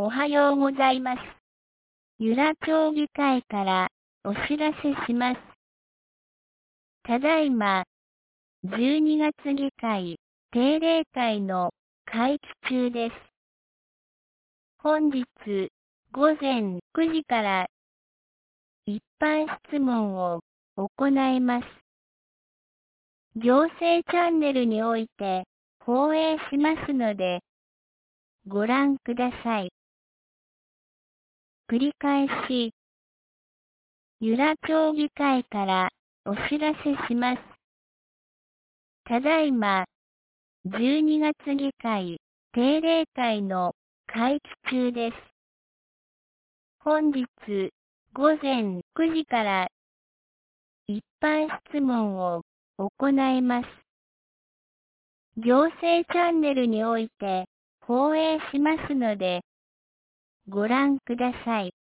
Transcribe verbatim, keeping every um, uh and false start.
おはようございます。由良町議会からお知らせします。ただいま、じゅうにがつ議会定例会の会期中です。本日午前くじから一般質問を行います。行政チャンネルにおいて放映しますので、ご覧ください。繰り返し、由良町議会からお知らせします。ただいま、じゅうにがつ議会定例会の会期中です。本日午前くじから一般質問を行います。行政チャンネルにおいて放映しますので、ご覧ください。